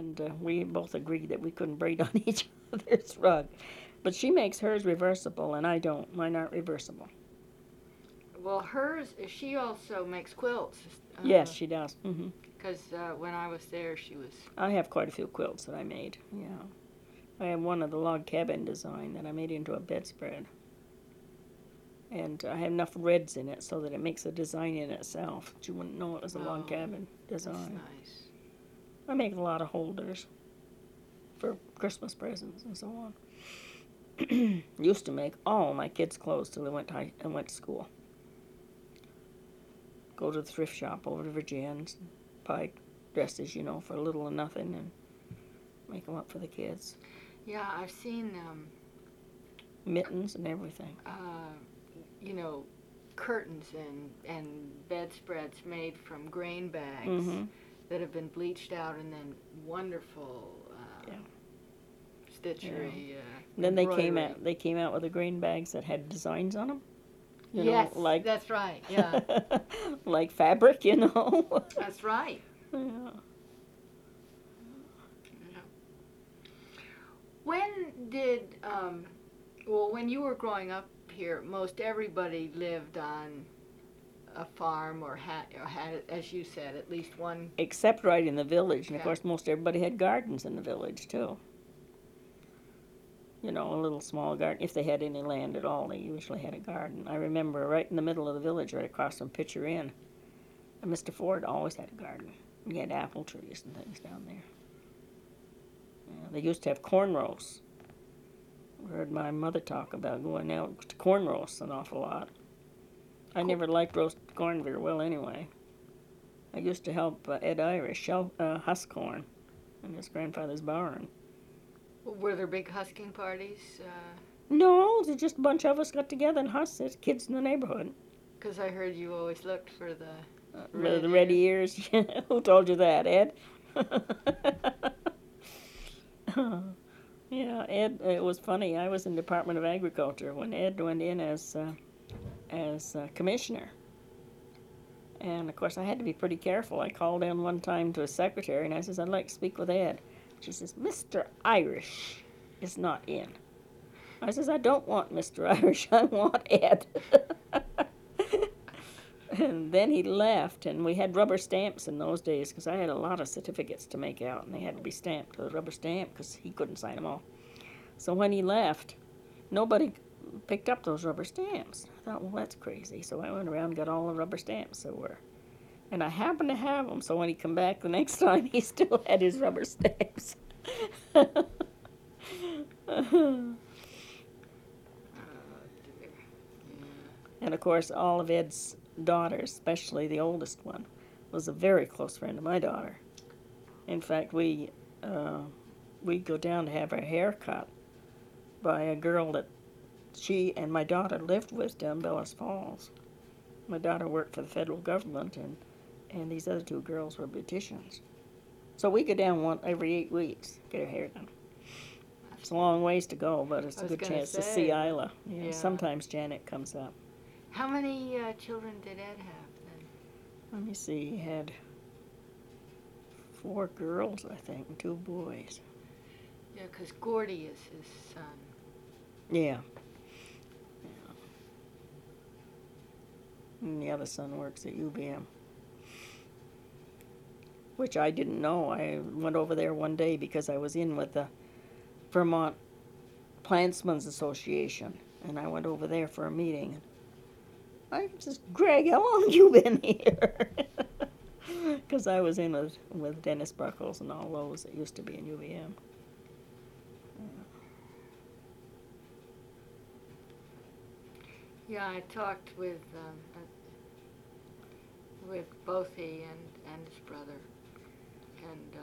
and we both agreed that we couldn't braid on each other's rug. But she makes hers reversible, and I don't. Mine aren't reversible. Well, hers, she also makes quilts. Yes, she does. Because when I was there, she was. I have quite a few quilts that I made. Yeah, I have one of the log cabin design that I made into a bedspread, and I have enough reds in it so that it makes a design in itself. But you wouldn't know it was a log cabin design. That's nice. I make a lot of holders for Christmas presents and so on. Used to make all my kids' clothes till they went to school. Go to the thrift shop over to Virginia's, buy dresses, for little or nothing, and make them up for the kids. Yeah, I've seen mittens and everything. Curtains and bedspreads made from grain bags that have been bleached out, and then wonderful stitchery. Yeah. Then they came out with the grain bags that had designs on them. Yes, that's right. Yeah, like fabric, That's right. Yeah. When did when you were growing up here, most everybody lived on a farm or had, as you said, at least one. Except right in the village, and of course most everybody had gardens in the village too. A little small garden. If they had any land at all, they usually had a garden. I remember right in the middle of the village, right across from Pitcher Inn, and Mr. Ford always had a garden. He had apple trees and things down there. Yeah, they used to have corn roasts. I heard my mother talk about going out to corn roasts an awful lot. I never liked roasted corn very well anyway. I used to help Ed Irish husk corn in his grandfather's barn. Were there big husking parties? No, just a bunch of us got together and husked it, kids in the neighborhood. Because I heard you always looked for the red ears. Who told you that, Ed? Yeah, Ed. It was funny. I was in Department of Agriculture when Ed went in as commissioner, and of course I had to be pretty careful. I called in one time to his secretary and I says, "I'd like to speak with Ed." She says, "Mr. Irish is not in." I says, "I don't want Mr. Irish. I want Ed." And then he left, and we had rubber stamps in those days because I had a lot of certificates to make out, and they had to be stamped with a rubber stamp because he couldn't sign them all. So when he left, nobody picked up those rubber stamps. I thought, well, that's crazy. So I went around and got all the rubber stamps there were. And I happened to have them, so when he come back the next time, he still had his rubber stamps. And of course, all of Ed's daughters, especially the oldest one, was a very close friend of my daughter. In fact, we'd go down to have our hair cut by a girl that she and my daughter lived with down Bellows Falls. My daughter worked for the federal government, and these other two girls were beauticians. So we go down every 8 weeks, get our hair done. It's a long ways to go, but it's a good chance to see Isla. Yeah. Sometimes Janet comes up. How many children did Ed have then? Let me see. He had 4 girls, I think, and 2 boys. Yeah, because Gordy is his son. Yeah. And the other son works at UVM, which I didn't know. I went over there one day because I was in with the Vermont Plantsman's Association, and I went over there for a meeting. I said, "Greg, how long have you been here?" Because I was in with Dennis Bruckles and all those that used to be in UVM. Yeah, I talked with both he and his brother, and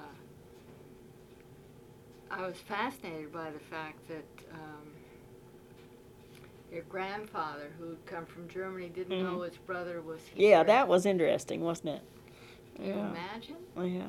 I was fascinated by the fact that your grandfather, who'd come from Germany, didn't know his brother was here. Yeah, that was interesting, wasn't it? Can you imagine? Yeah.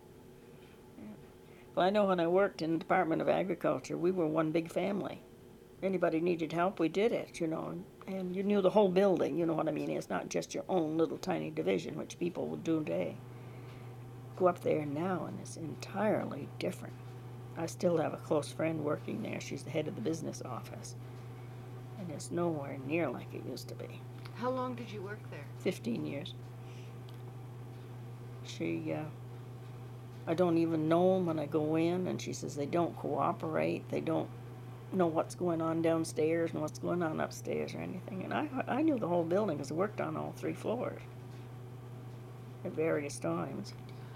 Well, I know when I worked in the Department of Agriculture, we were one big family. Anybody needed help, we did it, and you knew the whole building, you know what I mean? It's not just your own little tiny division, which people would do today. go up there now, and it's entirely different. I still have a close friend working there. She's the head of the business office. And it's nowhere near like it used to be. How long did you work there? 15 years. I don't even know them when I go in, and she says they don't cooperate. They don't know what's going on downstairs and what's going on upstairs or anything. And I knew the whole building because I worked on all 3 floors at various times.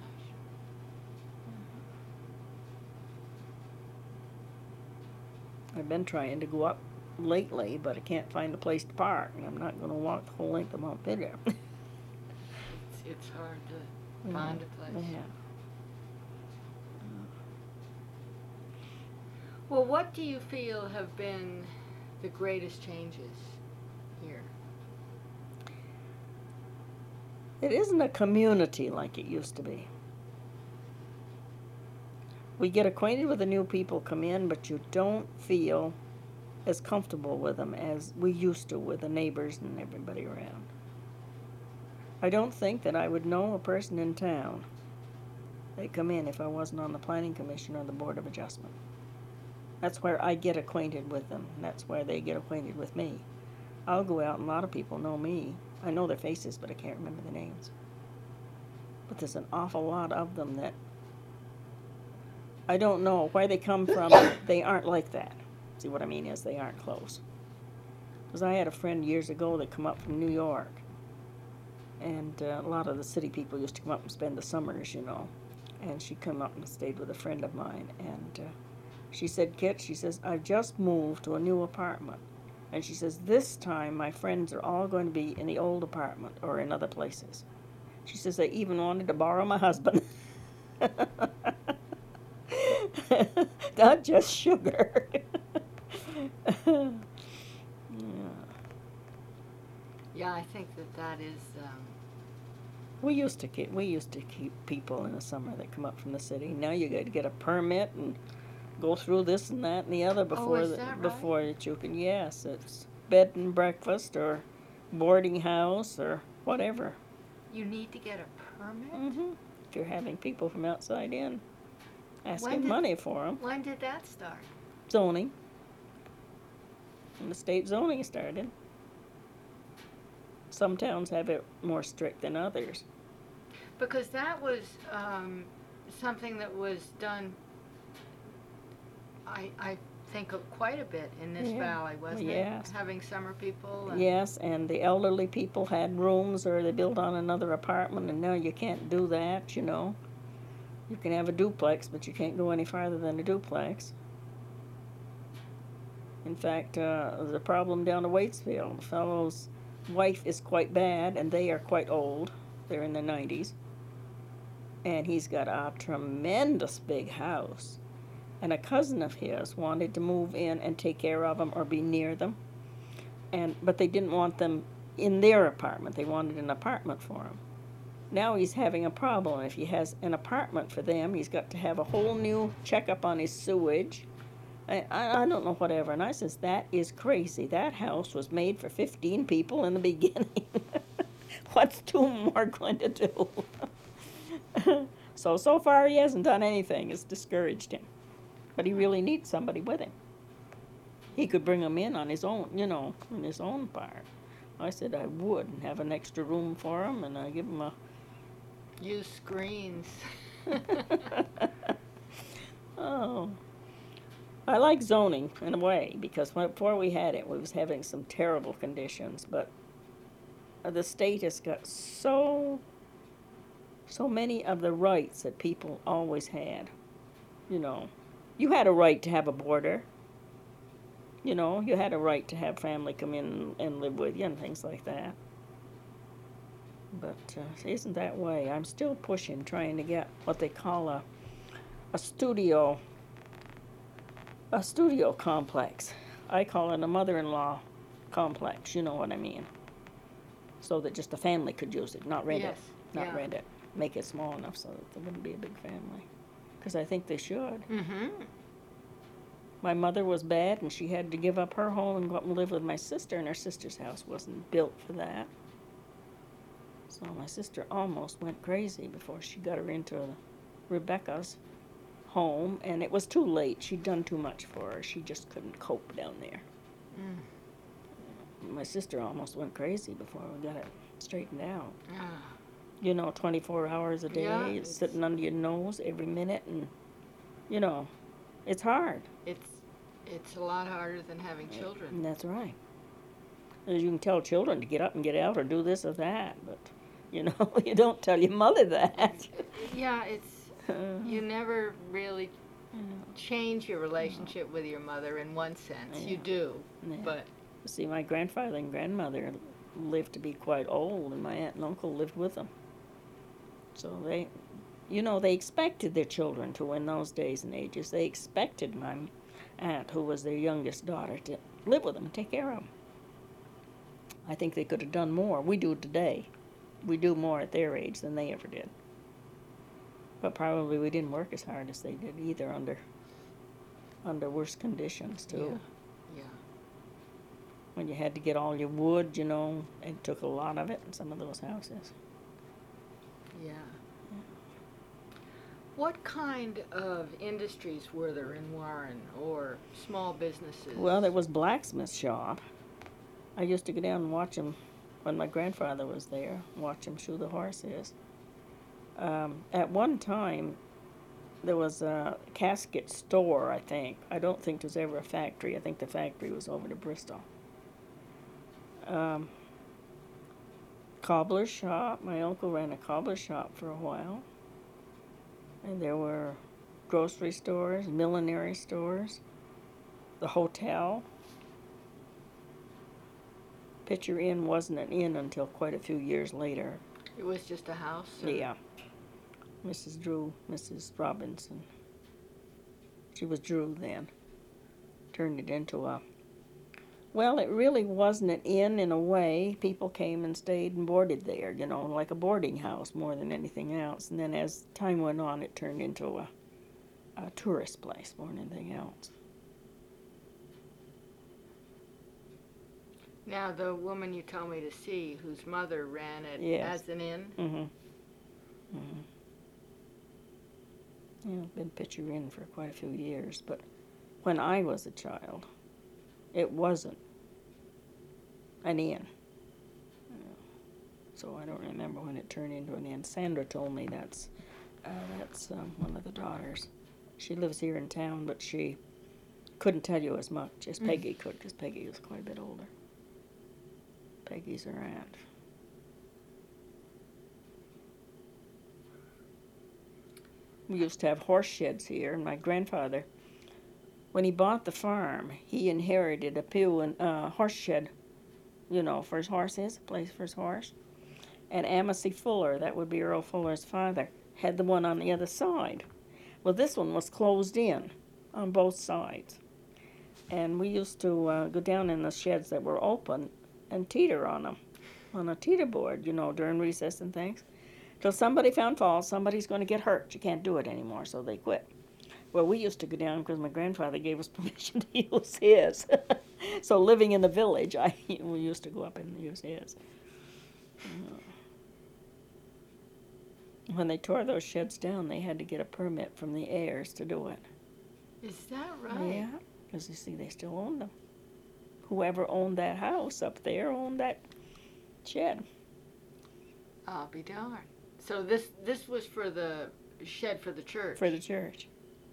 I've been trying to go up lately, but I can't find a place to park, and I'm not going to walk the whole length of Mount Pigeon. It's hard to find a place. Yeah. Well, what do you feel have been the greatest changes here? It isn't a community like it used to be. We get acquainted with the new people come in, but you don't feel as comfortable with them as we used to with the neighbors and everybody around. I don't think that I would know a person in town that come in if I wasn't on the Planning Commission or the Board of Adjustment. That's where I get acquainted with them, and that's where they get acquainted with me. I'll go out and a lot of people know me. I know their faces, but I can't remember the names. But there's an awful lot of them that I don't know where they come from. They aren't like that. See what I mean is they aren't close. Because I had a friend years ago that come up from New York. And a lot of the city people used to come up and spend the summers, you know. And she come up and stayed with a friend of mine. And she said, Kit, she says, I've just moved to a new apartment. And she says, this time my friends are all going to be in the old apartment or in other places. She says, they even wanted to borrow my husband. Not just sugar. Yeah, I think that is. We used to keep people in the summer that come up from the city. Now you got to get a permit and go through this and that and the other before is that right? before that you can. Yes, it's bed and breakfast or boarding house or whatever. You need to get a permit? Mm-hmm. If you're having people from outside in, asking money for them. When did that start? Zoning. When the state zoning started. Some towns have it more strict than others. Because that was something that was done, I think, quite a bit in this valley, wasn't it? Having summer people. Yes, and the elderly people had rooms or they built on another apartment, and now you can't do that, you know. You can have a duplex, but you can't go any farther than a duplex. In fact, there's a problem down in Waitsfield. The fellow's wife is quite bad, and they are quite old. They're in their 90s. And he's got a tremendous big house. And a cousin of his wanted to move in and take care of them or be near them. But they didn't want them in their apartment. They wanted an apartment for him. Now he's having a problem. If he has an apartment for them, he's got to have a whole new checkup on his sewage. I don't know, whatever. And I says, that is crazy. That house was made for 15 people in the beginning. What's 2 more going to do? So far he hasn't done anything. It's discouraged him. But he really needs somebody with him. He could bring him in on his own, you know, in his own part. I said I would and have an extra room for him, and I give him a... Use screens. Oh. I like zoning in a way, because before we had it, we was having some terrible conditions, but the state has got so many of the rights that people always had. You know, you had a right to have a boarder. You know, you had a right to have family come in and live with you and things like that. But it isn't that way. I'm still pushing, trying to get what they call a studio complex. I call it a mother-in-law complex, you know what I mean. So that just a family could use it, not rent it. Not rent it. Make it small enough so that there wouldn't be a big family. Because I think they should. Mm-hmm. My mother was bad, and she had to give up her home and go up and live with my sister, and her sister's house wasn't built for that. So my sister almost went crazy before she got her into Rebecca's home, and it was too late. She'd done too much for her. She just couldn't cope down there. My sister almost went crazy before we got it straightened out. Ah. 24 hours a day, Yeah, sitting under your nose every minute, and, it's hard. It's a lot harder than having children. And that's right. As you can tell children to get up and get out or do this or that, but, you don't tell your mother that. Yeah, you never really change your relationship with your mother in one sense. Yeah. You do, Yeah. but See, my grandfather and grandmother lived to be quite old, and my aunt and uncle lived with them. So they expected their children to, in those days and ages, they expected my aunt, who was their youngest daughter, to live with them and take care of them. I think they could have done more. We do today. We do more at their age than they ever did. But probably we didn't work as hard as they did either, under worse conditions too. Yeah. When you had to get all your wood, it took a lot of it in some of those houses. Yeah. What kind of industries were there in Warren, or small businesses? Well, there was blacksmith shop. I used to go down and watch him when my grandfather was there, watch him shoe the horses. At one time, there was a casket store, I think. I don't think there was ever a factory. I think the factory was over to Bristol. Cobbler shop. My uncle ran a cobbler shop for a while. And there were grocery stores, millinery stores, the hotel. Pitcher Inn wasn't an inn until quite a few years later. It was just a house? Or? Yeah. Mrs. Robinson. She was Drew then. Turned it into well, it really wasn't an inn in a way. People came and stayed and boarded there, like a boarding house more than anything else. And then as time went on, it turned into a tourist place more than anything else. Now, the woman you told me to see, whose mother ran it as an inn? Mm-hmm. Mm-hmm. Yeah, I've been Pitcher Inn for quite a few years, but when I was a child, it wasn't an inn. So I don't remember when it turned into an inn. Sandra told me that's one of the daughters. She lives here in town, but she couldn't tell you as much as Peggy could, because Peggy was quite a bit older. Peggy's her aunt. We used to have horse sheds here, and my grandfather, when he bought the farm, he inherited a pew and horse shed, for his horses, a place for his horse. And Amacy Fuller, that would be Earl Fuller's father, had the one on the other side. Well, this one was closed in on both sides. And we used to go down in the sheds that were open and teeter on them, on a teeter board, during recess and things. Till somebody found fault, somebody's going to get hurt. You can't do it anymore, so they quit. Well, we used to go down because my grandfather gave us permission to use his. So living in the village, we used to go up and use his. When they tore those sheds down, they had to get a permit from the heirs to do it. Is that right? Yeah, because you see, they still own them. Whoever owned that house up there owned that shed. I'll be darned. So this was for the shed for the church? For the church.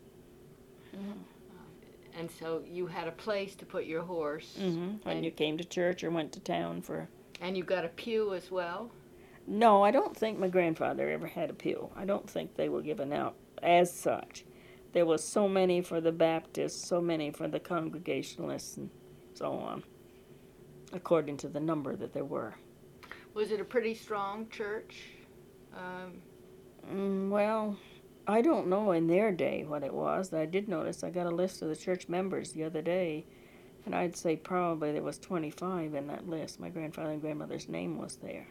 And so you had a place to put your horse. Mm-hmm. When you came to church or went to town for... And you got a pew as well? No, I don't think my grandfather ever had a pew. I don't think they were given out as such. There was so many for the Baptists, so many for the Congregationalists, and so on, according to the number that there were. Was it a pretty strong church? Well, I don't know in their day what it was. I did notice I got a list of the church members the other day, and I'd say probably there was 25 in that list. My grandfather and grandmother's name was there.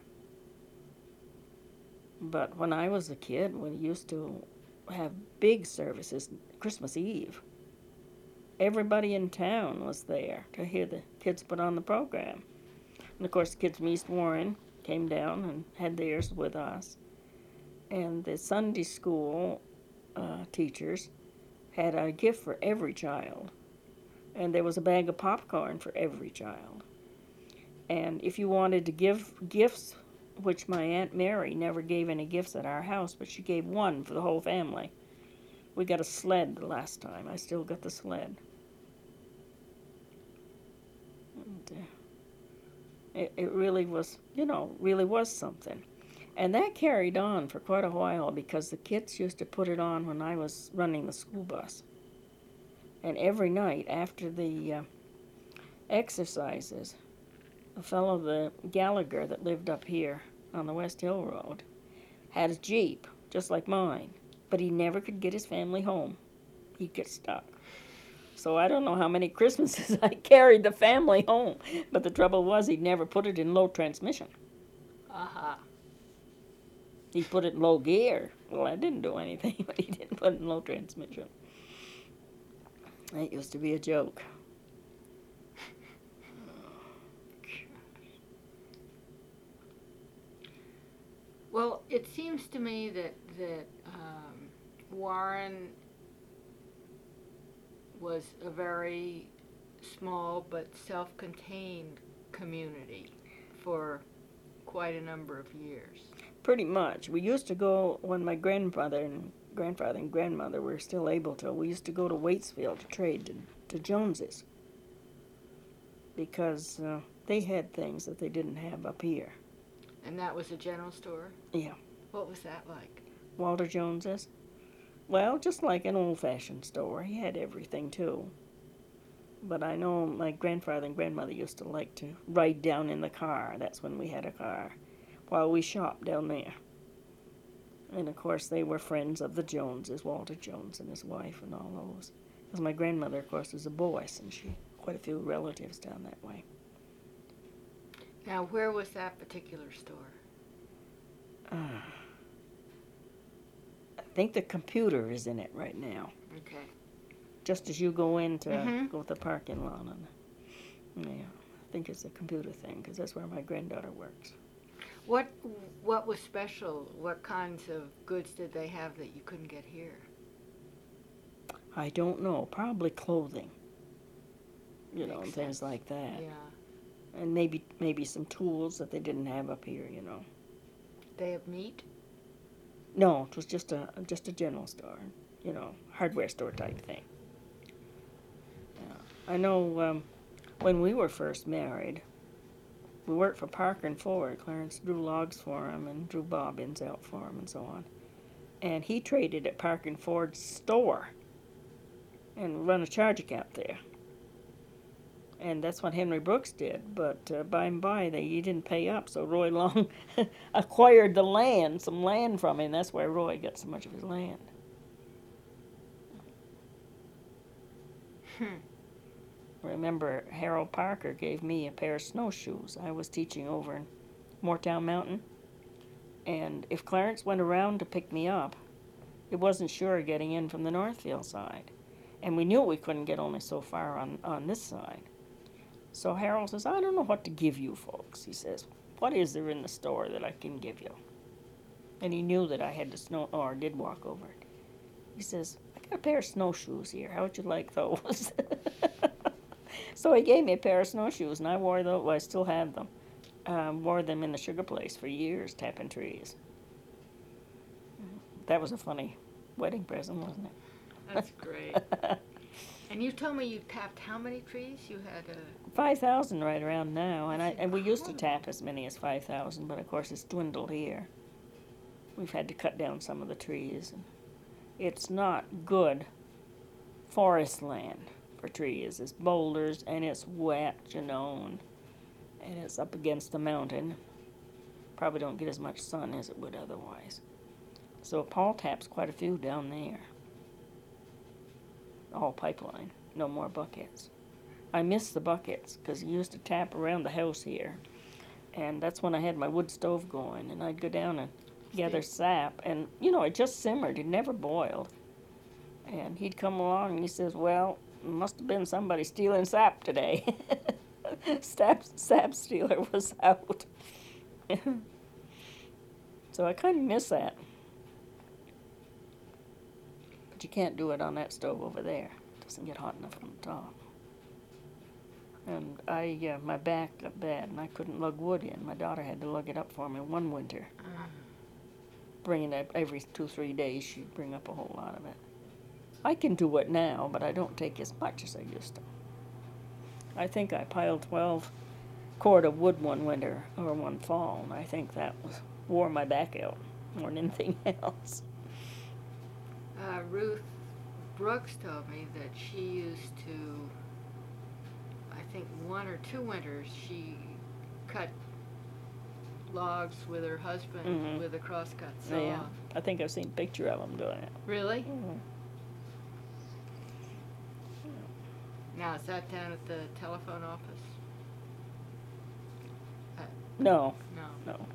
But when I was a kid, we used to have big services Christmas Eve. Everybody in town was there to hear the kids put on the program. And of course, the kids from East Warren came down and had theirs with us. And the Sunday school teachers had a gift for every child. And there was a bag of popcorn for every child. And if you wanted to give gifts, which my Aunt Mary never gave any gifts at our house, but she gave one for the whole family. We got a sled the last time. I still got the sled. And, it really was, really was something. And that carried on for quite a while because the kids used to put it on when I was running the school bus. And every night after the exercises, a fellow, the Gallagher that lived up here on the West Hill Road, had a Jeep, just like mine, but he never could get his family home. He'd get stuck. So I don't know how many Christmases I carried the family home, but the trouble was he'd never put it in low transmission. Uh-huh. He put it in low gear. Well, that didn't do anything, but he didn't put it in low transmission. That used to be a joke. Well, it seems to me that Warren was a very small but self-contained community for quite a number of years. Pretty much. We used to go when my grandfather and grandmother were still able to. We used to go to Waitsfield to trade to Jones's because they had things that they didn't have up here. And that was a general store? Yeah. What was that like? Walter Jones's? Well, just like an old-fashioned store. He had everything, too. But I know my grandfather and grandmother used to like to ride down in the car. That's when we had a car, while we shopped down there. And, of course, they were friends of the Joneses, Walter Jones and his wife and all those. Because my grandmother, of course, was a Boyce, and she had quite a few relatives down that way. Now, where was that particular store? I think the computer is in it right now. Okay. Just as you go in to go to the parking lot. Yeah, I think it's a computer thing, because that's where my granddaughter works. What was special? What kinds of goods did they have that you couldn't get here? I don't know. Probably clothing. Makes And sense. things like that. Yeah. And maybe some tools that they didn't have up here, They have meat? No, it was just a general store, hardware store type thing. Yeah. I know when we were first married, we worked for Parker and Ford. Clarence drew logs for him and drew bobbins out for him and so on. And he traded at Parker and Ford's store and run a charge account there. And that's what Henry Brooks did, but by and by he didn't pay up, so Roy Long acquired some land from him. That's why Roy got so much of his land. Remember, Harold Parker gave me a pair of snowshoes. I was teaching over in Moortown Mountain, and if Clarence went around to pick me up, it wasn't sure getting in from the Northfield side. And we knew we couldn't get only so far on this side. So Harold says, I don't know what to give you folks. He says, what is there in the store that I can give you? And he knew that I had did walk over it. He says, I got a pair of snowshoes here. How would you like those? So he gave me a pair of snowshoes, and I wore those. Well, I still have them. Wore them in the sugar place for years, tapping trees. That was a funny wedding present, wasn't it? That's great. And you told me you tapped how many trees? You had 5,000 right around now, That's and we used to incredible. tap as many as 5,000, but of course it's dwindled here. We've had to cut down some of the trees. It's not good forest land for trees. It's boulders and it's wet, and it's up against the mountain. Probably don't get as much sun as it would otherwise. So Paul taps quite a few down there. All pipeline, no more buckets. I miss the buckets because he used to tap around the house here, and that's when I had my wood stove going, and I'd go down and gather sap, and it just simmered. It never boiled. And he'd come along and he says, well, must have been somebody stealing sap today. Sap stealer was out. So I kind of miss that. But you can't do it on that stove over there. It doesn't get hot enough on the top. And my back got bad, and I couldn't lug wood in. My daughter had to lug it up for me one winter. Bringing it every 2-3 days, she'd bring up a whole lot of it. I can do it now, but I don't take as much as I used to. I think I piled 12 cord of wood one winter or one fall, and I think that wore my back out more than anything else. Ruth Brooks told me that she used to, I think 1 or 2 winters, she cut logs with her husband with a crosscut saw. Yeah, I think I've seen a picture of them doing it. Really? Mm-hmm. Now, is that down at the telephone office? No, No. no.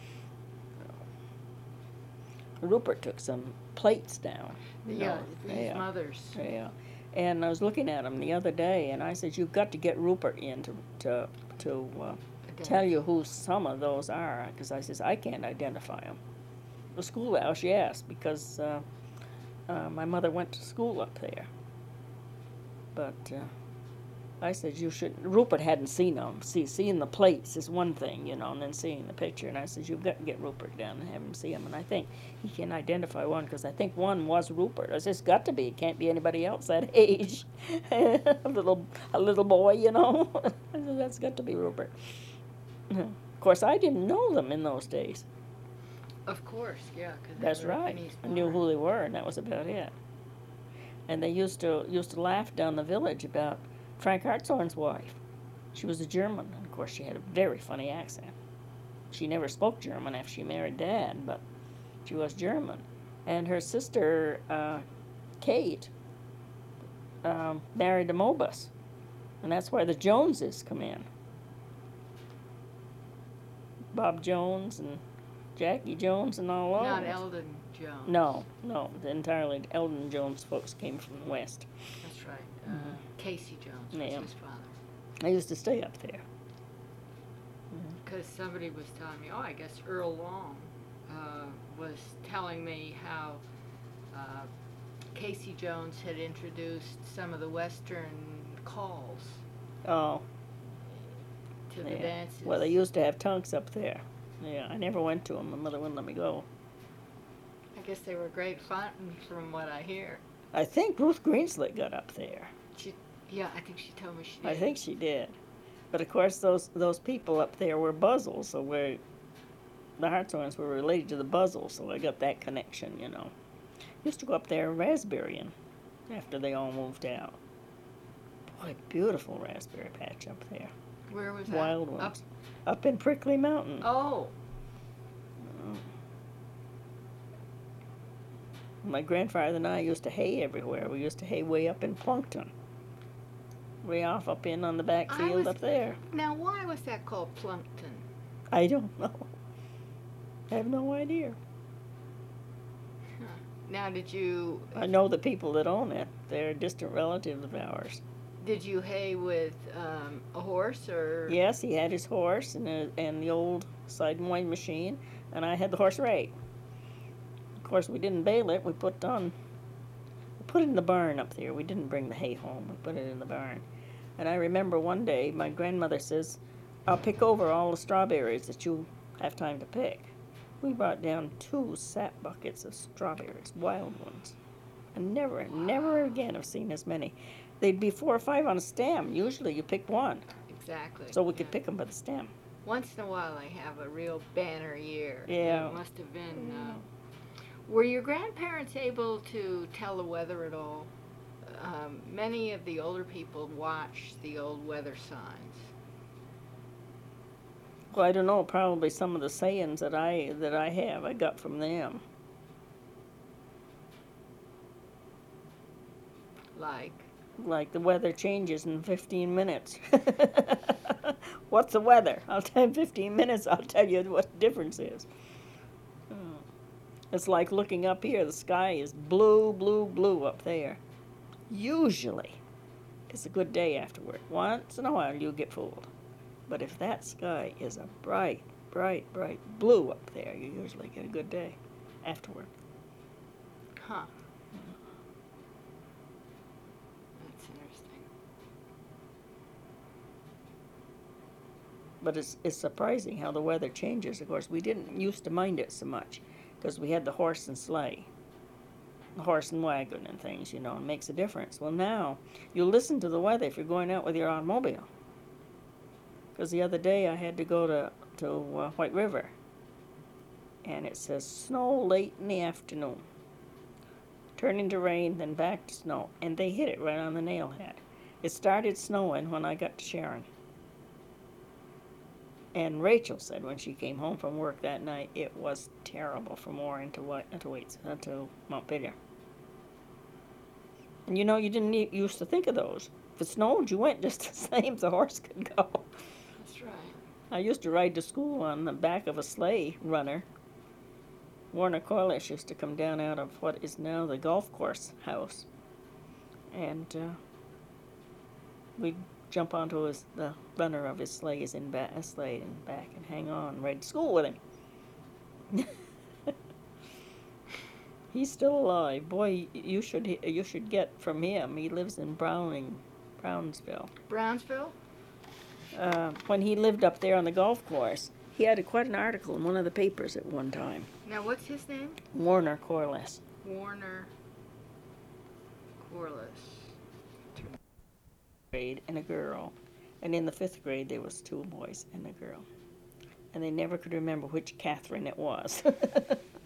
Rupert took some plates down. Yeah, his yeah. mother's. Yeah, and I was looking at him the other day, and I said, "You've got to get Rupert in to tell you who some of those are," because I says I can't identify them. The schoolhouse, yes, because my mother went to school up there. But I said you should. Rupert hadn't seen them. Seeing the plates is one thing, and then seeing the picture. And I said you've got to get Rupert down and have him see them. And I think he can identify one because I think one was Rupert. I said it's got to be. It can't be anybody else that age. a little boy, I said that's got to be Rupert. Of course, I didn't know them in those days. Of course, yeah. That's right. I knew who they were, and that was about it. And they used to laugh down the village about Frank Hartshorn's wife. She was a German, and of course she had a very funny accent. She never spoke German after she married Dad, but she was German. And her sister, Kate, married a Mobus, and that's why the Joneses come in. Bob Jones and Jackie Jones and all those. Not Eldon Jones. No, entirely. Eldon Jones folks came from the West. That's right. Casey Jones was his father. I used to stay up there. Because somebody was telling me, I guess Earl Long was telling me how Casey Jones had introduced some of the Western calls Oh, to the dances. well, they used to have tunks up there. Yeah, I never went to them. My mother wouldn't let me go. I guess they were great fun from what I hear. I think Ruth Greenslick got up there. Yeah, I think she told me she did. I think she did. But of course, those people up there were Buzzles, so the Hartshorns were related to the Buzzles, so I got that connection, Used to go up there raspberrying after they all moved out. Boy, beautiful raspberry patch up there. Where was that? Wild ones. Up in Prickly Mountain. Oh. My grandfather and I used to hay everywhere. We used to hay way up in Plunkton. Way off up in on the back field up there. Now, why was that called Plunkton? I don't know. I have no idea. Huh. Now, did you... I know the people that own it. They're distant relatives of ours. Did you hay with a horse or... Yes, he had his horse and the old side and wind machine, and I had the horse rake. Of course, we didn't bale it. We put it in the barn up there. We didn't bring the hay home. We put it in the barn. And I remember one day my grandmother says, I'll pick over all the strawberries that you have time to pick. We brought down 2 sap buckets of strawberries, wild ones. And never again have seen as many. They'd be 4 or 5 on a stem. Usually you pick one. Exactly. So we could pick them by the stem. Once in a while I have a real banner year. Yeah. It must have been... Were your grandparents able to tell the weather at all? Many of the older people watch the old weather signs. Well, I don't know. Probably some of the sayings that I have, I got from them. Like the weather changes in 15 minutes. What's the weather? I'll tell you in 15 minutes. I'll tell you what the difference is. It's like looking up here. The sky is blue, blue, blue up there. Usually, it's a good day afterward. Once in a while, you get fooled. But if that sky is a bright, bright, bright blue up there, you usually get a good day afterward. Huh. That's interesting. But it's surprising how the weather changes. Of course, we didn't used to mind it so much because we had the horse and sleigh, the horse and wagon and things, you know, it makes a difference. Well, now you listen to the weather if you're going out with your automobile. Because the other day I had to go to White River, and it says snow late in the afternoon, turn into rain, then back to snow, and they hit it right on the nail head. It started snowing when I got to Sharon. And Rachel said when she came home from work that night, it was terrible from Warren to Montpelier. And you know, you didn't used to think of those. If it snowed, you went just the same as the horse could go. That's right. I used to ride to school on the back of a sleigh runner. Warner Corliss used to come down out of what is now the golf course house. And we'd jump onto the runner of his sleigh and back and hang on and ride to school with him. He's still alive. Boy, you should get from him. He lives in Brownsville. Brownsville? When he lived up there on the golf course, he had quite an article in one of the papers at one time. Now, what's his name? Warner Corliss. Warner Corliss. Grade and a girl, and in the 5th grade there was 2 boys and a girl, and they never could remember which Catherine it was.